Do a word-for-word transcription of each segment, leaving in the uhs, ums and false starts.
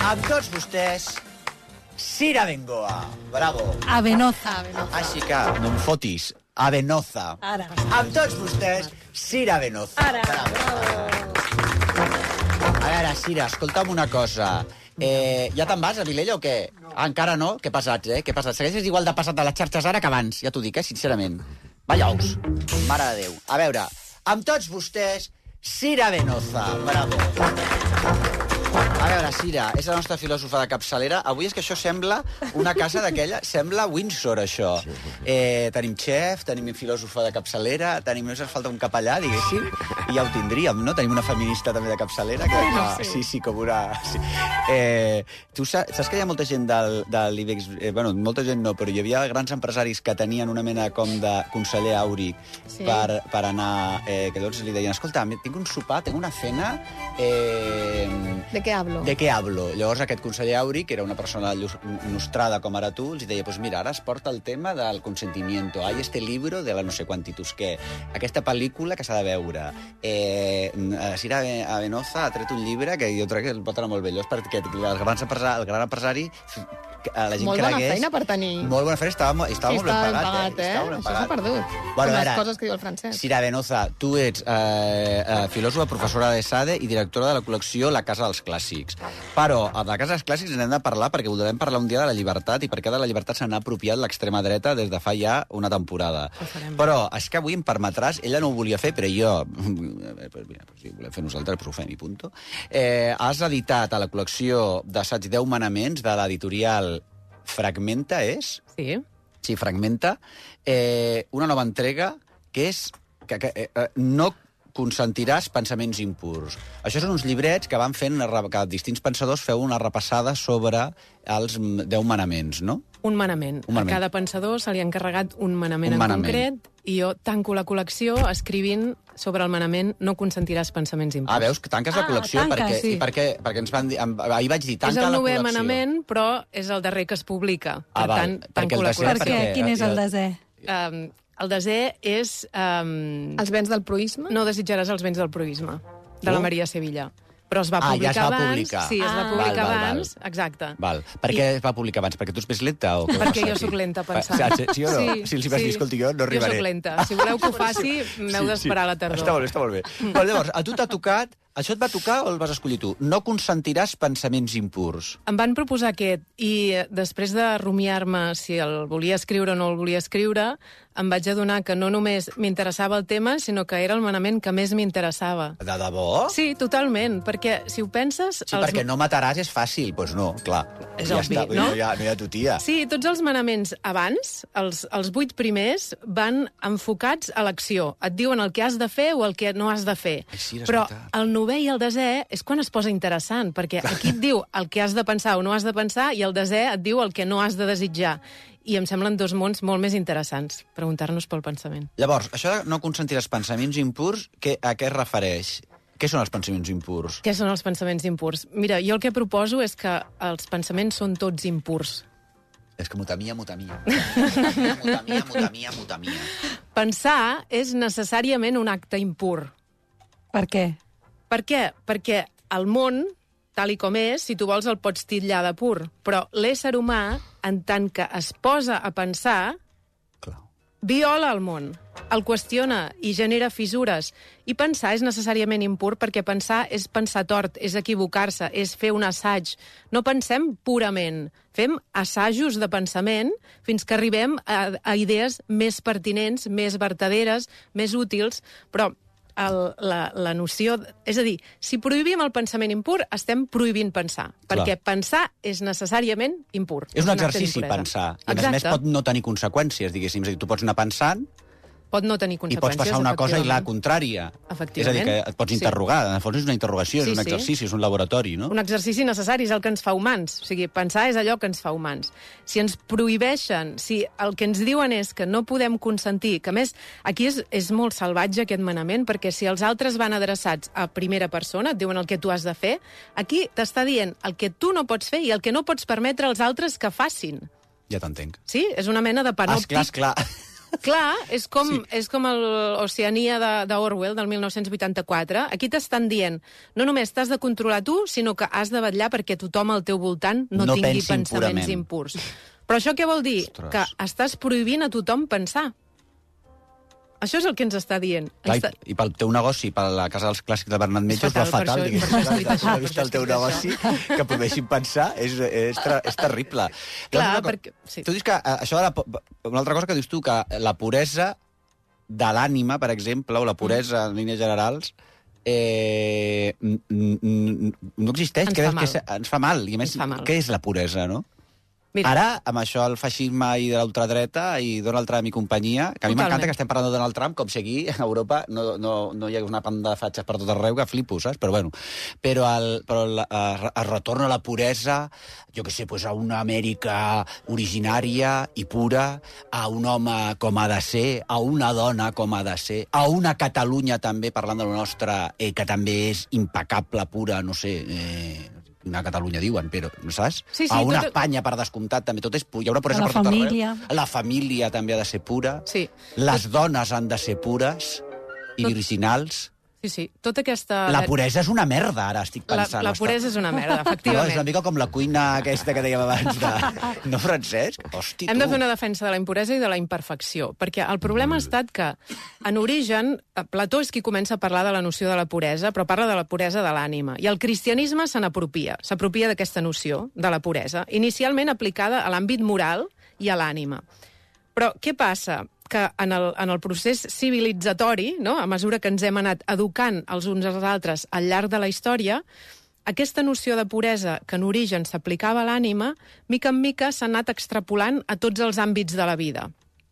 Amb tots vostès, Sira Bengoa. Bravo. Avenoza. Així que, no em fotis. Avenoza. Ara. Amb tots vostès, Sira Venoza. Ara. Bravo. A veure, Sira, escolta'm una cosa. Eh, ja te'n vas, a Vilella, o què? No. Ah, encara no? Què passats, eh? Què passats? Segueixes igual de passat a les xarxes ara que abans, ja t'ho dic, eh, sincerament. Vaya ous. Mare de Déu. A veure, amb tots vostès, Sira Venoza. Bravo. A veure, Sira, és la nostra filòsofa de capçalera. Avui és que això sembla una casa d'aquella... Sembla Windsor, això. Eh, tenim xef, tenim filòsofa de capçalera, tenim... Només ens falta un capellà, diguéssim, i ja ho tindríem, no? Tenim una feminista també de capçalera. Que, que, sí, sí, com una... Sí. Eh, tu saps, saps que hi ha molta gent del, de l'Ibex... Eh, bueno, molta gent no, però hi havia grans empresaris que tenien una mena com de conseller àuric sí. per, per anar... Eh, que llavors li deien, escolta, tinc un sopar, tinc una cena... Eh, ¿De què hablo? De què hablo? Llavors aquest conseller àuric, que era una persona nostrada com ara tu, els deia, pues mira, ara es porta el tema del consentimiento, hay este libro de la no sé quantitus què, aquesta pel·lícula que s'ha de veure. Eh, Sira Venoza ha tret un llibre que jo crec que el pot anar molt bé. Llavors, perquè el gran empresari, el gran empresari la gent molt cregués... bona feina per tenir... Molt bona feina, estava, estava sí, molt ben pagat, pagat, eh? Estava ben Això s'ha perdut. Bueno, com les ara, coses que diu el francès. Sira Venoza, tu ets eh, eh, filòsofa, professora de SADE i directora de la col·lecció La Casa dels Clàssics. Però a la Casa dels Clàssics n'hem de parlar perquè voldrem parlar un dia de la llibertat i perquè de la llibertat se n'ha apropiat l'extrema dreta des de fa ja una temporada. Però és que avui em permetràs, ella no ho volia fer, però jo... Pues mira, pues si ho volem fer nosaltres, però ho fem i punto. Eh, has editat a la col·lecció d'assaig deu manaments de l'editorial Fragmenta, és? Sí. Sí, Fragmenta. Eh, una nova entrega que és... Que, que, eh, no consentiràs pensaments impurs. Això són uns llibrets que van fent, que distints pensadors feu una repassada sobre els deu manaments, no? Un manament. Un manament. A cada pensador se li ha encarregat un manament un en manament. concret i jo tanco la col·lecció escrivint sobre el manament no consentiràs pensaments impurs. Ah, veus? Que tanques la col·lecció ah, tanca, perquè, sí. i perquè, perquè ens van dir... Ahir vaig dir, tanca és la col·lecció. És el novè manament, però és el darrer que es publica. Ah, per val. tant, Perquè tanco el la desè, col·lecció. Per què? Quin és el desè? Um, el desè és... Um... Els béns del proïsme? No desitjaràs els béns del proïsme, de la Maria Sevilla. Però es va ah, publicar ja es va abans. publicar. Sí, es va Ah. publicar Val, val, abans, val. exacte. Val. Per què es va publicar abans? Perquè tu ets més lenta? O què Perquè passa jo aquí? sóc lenta pensant. Sí, sí o no? Sí, si els hi vas sí. dir, escolti, jo no arribaré. Jo sóc lenta. Si voleu que ho faci, m'heu d'esperar a la tardor. Està molt bé, està molt bé. Però llavors, a tu t'ha tocat... Això et va tocar o el vas escollir tu? No consentiràs pensaments impurs. Em van proposar aquest i després de rumiar-me si el volia escriure o no el volia escriure, em vaig adonar que no només m'interessava el tema, sinó que era el manament que més m'interessava. De debò? Sí, totalment, perquè si ho penses... Sí, els... perquè no mataràs és fàcil. Doncs pues no, clar. És ja obvi, està, no? No hi ha, no hi ha tutia. Sí, tots els manaments abans, els, els vuit primers, van enfocats a l'acció. Et diuen el que has de fer o el que no has de fer. Ai, sí, però veritat. el novè i el desè és quan es posa interessant, perquè aquí et diu el que has de pensar o no has de pensar i el desè et diu el que no has de desitjar. I em semblen dos mons molt més interessants, preguntar-nos pel pensament. Llavors, això de no consentiràs pensaments impurs, que, a què es refereix? Què són els pensaments impurs? Què són els pensaments impurs? Mira, jo el que proposo és que els pensaments són tots impurs. És que mutamia, mutamia. Mutamia, mutamia, mutamia, mutamia. Pensar és necessàriament un acte impur. Per què? Per què? Perquè el món, tal i com és, si tu vols el pots titllar de pur. Però l'ésser humà, en tant que es posa a pensar, Clar. viola el món, el qüestiona i genera fissures. I pensar és necessàriament impur perquè pensar és pensar tort, és equivocar-se, és fer un assaig. No pensem purament, fem assajos de pensament fins que arribem a, a idees més pertinents, més vertaderes, més útils, però el, la, la noció... És a dir, si prohibim el pensament impur, estem prohibint pensar, Clar. perquè pensar és necessàriament impur. És un acte exercici d'impuresa. pensar. I a més a Exacte. més pot no tenir conseqüències, diguéssim. És a dir, tu pots anar pensant Pot no tenir i conseqüències, pots passar una cosa i la efectivament. contrària. Efectivament. És a dir, que et pots interrogar. En el fons és una interrogació, Sí, és un sí. exercici, és un laboratori, no? Un exercici necessari és el que ens fa humans. O sigui, pensar és allò que ens fa humans. Si ens prohibeixen, si el que ens diuen és que no podem consentir, que a més, aquí és, és molt salvatge aquest manament, perquè si els altres van adreçats a primera persona, et diuen el que tu has de fer, aquí t'està dient el que tu no pots fer i el que no pots permetre als altres que facin. Ja t'entenc. Sí? És una mena de panòptic. Esclar, esclar. Clar, és com, Sí. sí. és com l'Oceania de- d'Orwell, del mil nou-cents vuitanta-quatre. Aquí t'estan dient, no només t'has de controlar tu, sinó que has de vetllar perquè tothom al teu voltant no, No tingui pensi pensaments impurament. impurs. Però això què vol dir? Ostres. Que estàs prohibint a tothom pensar. Això és el que ens està dient. Clar, Està... i, I pel teu negoci, per la Casa dels Clàssics de Bernat Metge, És fatal, és fatal. per això- diguéssim. per això he escrit això, Has per vist això he el teu escrit negoci, que podeixin pensar, és, és, ter- és terrible. Clar, Llavors, una co- perquè- sí. Tu dius que eh, això de la... po- Una altra cosa que dius tu, que la puresa de l'ànima, per exemple, o la puresa en línies generals, eh, n- n- n- no existeix. Ens Que fa és- que mal. és- ens fa mal. I a més, Ens fa mal. què és la puresa, no? Mira, Ara, amb això del feixisme i de l'ultradreta i Donald Trump i companyia, que a mi m'encanta Totalment. que estem parlant de Donald Trump com si aquí a Europa no, no, no hi ha una panda de fatxes per tot arreu que flipo, saps? Però bueno, però, el, però el, es, es retorna la puresa, jo què sé, pues a una Amèrica originària i pura, a un home com ha de ser, a una dona com ha de ser, a una Catalunya també, parlant de la nostra, eh, que també és impecable, pura, no sé... Eh, una Catalunya diuen, però, no saps? Sí, sí, a una tot- Espanya, per descomptat, també tot és pur. Hi ha una puresa La per tot família. arreu. La família també ha de ser pura. Sí. Les dones han de ser pures i Tot- virginals. sí, sí. Tota aquesta... La puresa és una merda, ara estic la, pensant. la puresa és una merda, No, és efectivament. una mica com la cuina aquesta que dèiem abans de... No, Francesc? Hosti, Hem de tu. fer una defensa de la impuresa i de la imperfecció, perquè el problema ha estat que, en origen, Plató és qui comença a parlar de la noció de la puresa, però parla de la puresa de l'ànima. I el cristianisme se n'apropia, s'apropia d'aquesta noció de la puresa, inicialment aplicada a l'àmbit moral i a l'ànima. Però què passa? Que en el, en el procés civilitzatori, no? A mesura que ens hem anat educant els uns als altres al llarg de la història, aquesta noció de puresa que en origen s'aplicava a l'ànima, mica en mica s'ha anat extrapolant a tots els àmbits de la vida.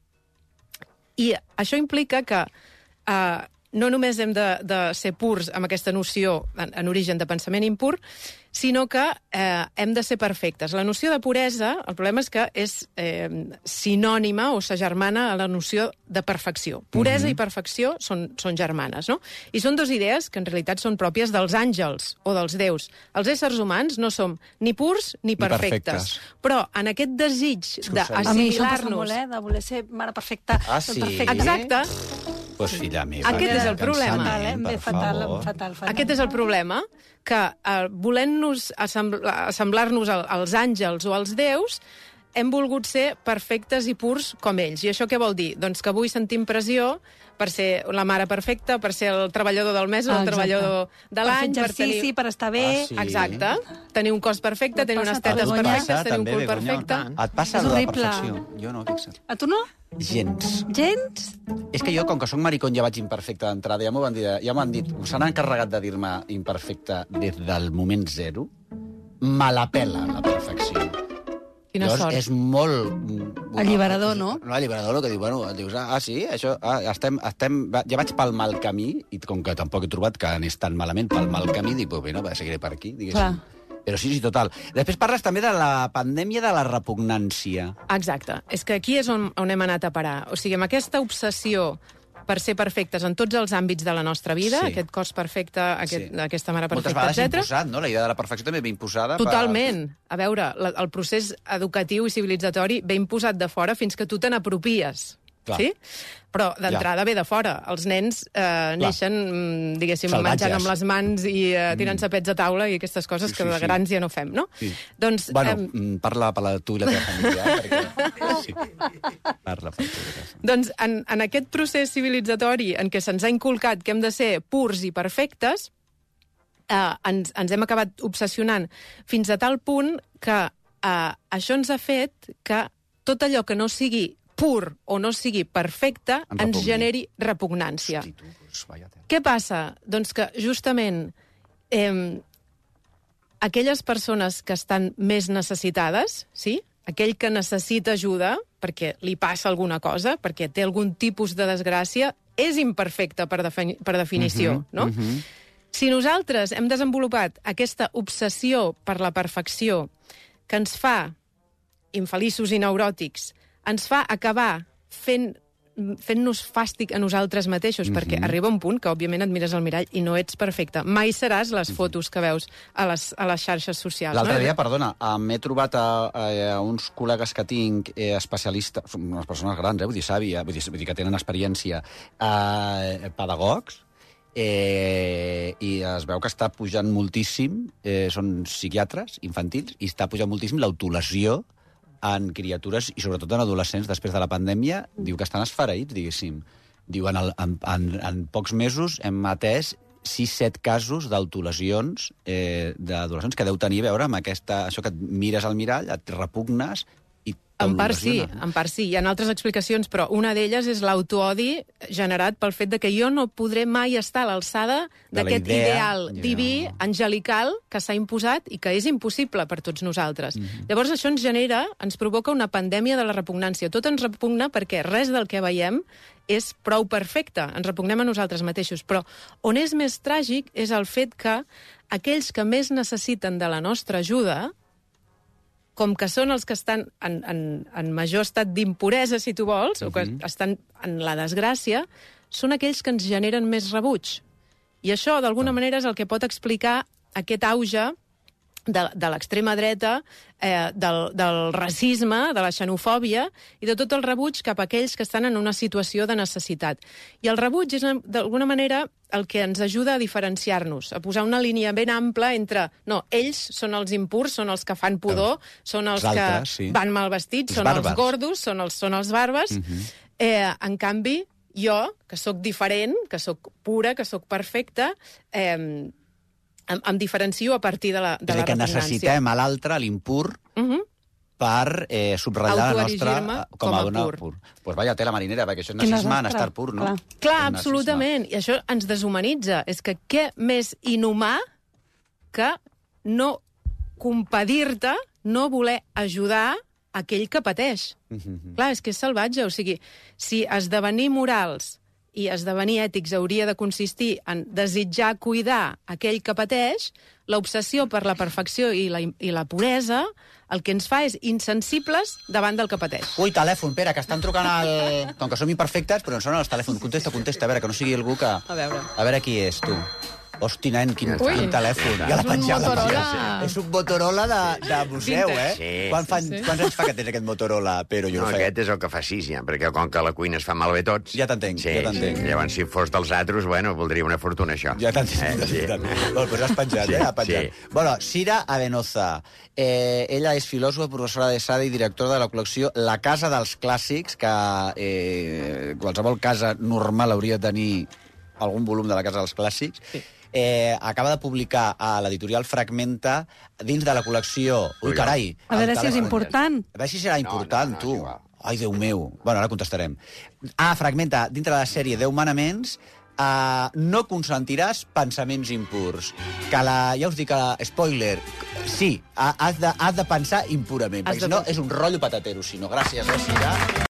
I això implica que eh, no només hem de, de ser purs amb aquesta noció en, en origen de pensament impur, sinó que eh, hem de ser perfectes. La noció de puresa, el problema és que és eh, sinònima o s'agermana a la noció de perfecció. Puresa mm-hmm. i perfecció són, són germanes, no? I són dues idees que en realitat són pròpies dels àngels o dels déus. Els éssers humans no som ni purs ni perfectes. perfectes. Però en aquest desig que ho sabia. A mi això em passa molt, d'assimilar-nos... eh? De voler ser mare perfecta. Ah, sí? perfecta. Exacte. Pues filla meva. Aquest és el problema. Fatal, eh? Em ve Per fatal, favor. fatal, fatal. Aquest és el problema, que eh, volent-nos assembla- assemblar-nos al- als àngels o als déus, hem volgut ser perfectes i purs com ells. I això què vol dir? Doncs que avui sentim pressió per ser la mare perfecta, per ser el treballador del mes o Ah, el exacte. treballador de Per fer l'any, per exercici, tenir... per estar bé. Ah, sí? Exacte. Tenir un cos perfecte, No tenir passa unes tot. tetes Begoña? perfectes, tenir un També, cul Begoña? perfecte. Et passa És allò de la horrible. perfecció? Jo no, fixa't. A tu no? Gens. Gens? És que jo, com que sóc maricón, ja vaig imperfecte d'entrada. Ja m'ho van dir, ja m'han dit, s'han encarregat de dir-me imperfecte des del moment zero. Me la pela, la perfecció. Quina Llavors, sort. és molt... Alliberador, no? No, alliberador, el que diu, bueno, dius, ah, sí, això, ah, estem, estem, va- ja vaig pel mal camí, i com que tampoc he trobat que anés tan malament pel mal camí, dic, pues, bueno, va, seguiré per aquí, diguéssim. Clar. Però sí, sí, total. Després parles també de la pandèmia de la repugnància. Exacte. És que aquí és on, on hem anat a parar. O sigui, amb aquesta obsessió per ser perfectes en tots els àmbits de la nostra vida, Sí. aquest cos perfecte, aquest, Sí. aquesta mare Moltes perfecta, vegades etcètera. imposat, no? La idea de la perfecció també ve imposada. Totalment. A veure, la, el procés educatiu i civilitzatori ve imposat de fora fins que tu te n'apropies. Clar. Sí? Però d'entrada ve de fora. Els nens eh, neixen, mm, diguéssim, Salvatges. menjant amb les mans i eh, tirant-se pets a taula i aquestes coses Sí, que sí, de sí. grans ja no fem, no? Sí. Doncs, Bueno, em, mm, parla per la, tu i la teva família, eh? Perquè... Sí. Parla per tu i la teva família. Doncs en, en aquest procés civilitzatori en què se'ns ha inculcat que hem de ser purs i perfectes, eh, ens, ens hem acabat obsessionant fins a tal punt que eh, això ens ha fet que tot allò que no sigui pur o no sigui perfecte Ens ens repugni. generi repugnància. Hosti, tu, pues, vaya tela. Què passa? Doncs que justament eh, aquelles persones que estan més necessitades, sí? Aquell que necessita ajuda perquè li passa alguna cosa, perquè té algun tipus de desgràcia, és imperfecte per, defini per definició, Mhm, no? mhm. Si nosaltres hem desenvolupat aquesta obsessió per la perfecció que ens fa infeliços i neuròtics, ens fa acabar fent fent-nos fàstic a nosaltres mateixos, mm-hmm. perquè arriba un punt que, òbviament, et mires al mirall i no ets perfecte. Mai seràs les fotos que veus a les, a les xarxes socials. L'altre no? dia, perdona, m'he trobat a, a, a uns col·legues que tinc, eh, especialistes, són unes persones grans, eh, vull dir, sàvia, vull dir, vull dir que tenen experiència, eh, pedagogs, eh, i es veu que està pujant moltíssim, eh, són psiquiatres infantils, i està pujant moltíssim l'autolesió en criatures i sobretot en adolescents després de la pandèmia, diu que estan esfereïts, diguéssim. Diu, en, el, en, en, en pocs mesos hem atès sis set casos d'autolesions eh, d'adolescents que deu tenir a veure amb aquesta, això que et mires al mirall, et repugnes i en part sí, en part sí. Hi ha altres explicacions, però una d'elles és l'autoodi generat pel fet de que jo no podré mai estar a l'alçada d'aquest ideal yeah. diví, angelical, que s'ha imposat i que és impossible per tots nosaltres. Mm-hmm. Llavors això ens genera, ens provoca una pandèmia de la repugnància. Tot ens repugna perquè res del que veiem és prou perfecte. Ens repugnem a nosaltres mateixos. Però on és més tràgic és el fet que aquells que més necessiten de la nostra ajuda, com que són els que estan en, en, en major estat d'impuresa, si tu vols, uh-huh. o que estan en la desgràcia, són aquells que ens generen més rebuig. I això, d'alguna uh-huh. manera, és el que pot explicar aquest auge de, de l'extrema dreta, eh, del, del racisme, de la xenofòbia i de tot el rebuig cap a aquells que estan en una situació de necessitat. I el rebuig és, d'alguna manera, el que ens ajuda a diferenciar-nos, a posar una línia ben ampla entre... No, ells són els impurs, són els que fan pudor, són els, els altres, que sí. van mal vestits, els són bàrbars. Els gordos, són els, són els bàrbars. Uh-huh. eh, en canvi, jo, que sóc diferent, que sóc pura, que sóc perfecta, eh, em, em diferencio a partir de la, de la que repugnància. Necessitem a l'altre, l'impur, uh-huh. per eh, subratllar la nostra com, com a dona pur. Doncs pues vaya tela marinera, perquè això és nazisme en estar pur, no? Clar, Clar absolutament. I això ens deshumanitza. És que què més inhumà que no compadir-te, no voler ajudar aquell que pateix. Mm-hmm. Clar, és que és salvatge. O sigui, si esdevenir morals i esdevenir ètics hauria de consistir en desitjar cuidar aquell que pateix, l'obsessió per la perfecció i la, i la puresa el que ens fa és insensibles davant del que pateix. Ui, telèfon, Pere, que estan trucant al... Com que som imperfectes, però ens sonen els telèfons. Contesta, contesta, a veure, que no sigui algú que... A veure. A veure qui és, tu. Hosti, nen, quin, quin telèfon. Ja l'ha penjat. És un Motorola de, de museu, eh? Sí. Quan fan, sí. Quants anys fa que tens aquest Motorola, Però? Jo no, no aquest és el que fa sis, ja, perquè com que la cuina es fa malbé tots... Ja t'entenc, sí, ja t'entenc. Sí. Llavors, si fos dels altres, bueno, voldria una fortuna, això. Ja t'entenc. Eh, sí. Bueno, doncs has penjat, sí, eh? Ha penjat. Sí. Bueno, Sira Avenoza. Eh, ella és filòsofa, professora de S A D i directora de la col·lecció La Casa dels Clàssics, que eh, qualsevol casa normal hauria de tenir algun volum de La Casa dels Clàssics. Sí. Eh, acaba de publicar a l'editorial Fragmenta dins de la col·lecció... Ui, carai! A veure si és important. A veure si serà important, no, no, no, tu. no, Ai, Déu meu. Bueno, ara contestarem. Ah, Fragmenta, dintre de la sèrie deu manaments, uh, no consentiràs pensaments impurs. Que la... Ja us dic que la... Spoiler. Sí, has de, has de pensar impurament, has perquè si no és un rotllo patatero, si no. Gràcies, Sira.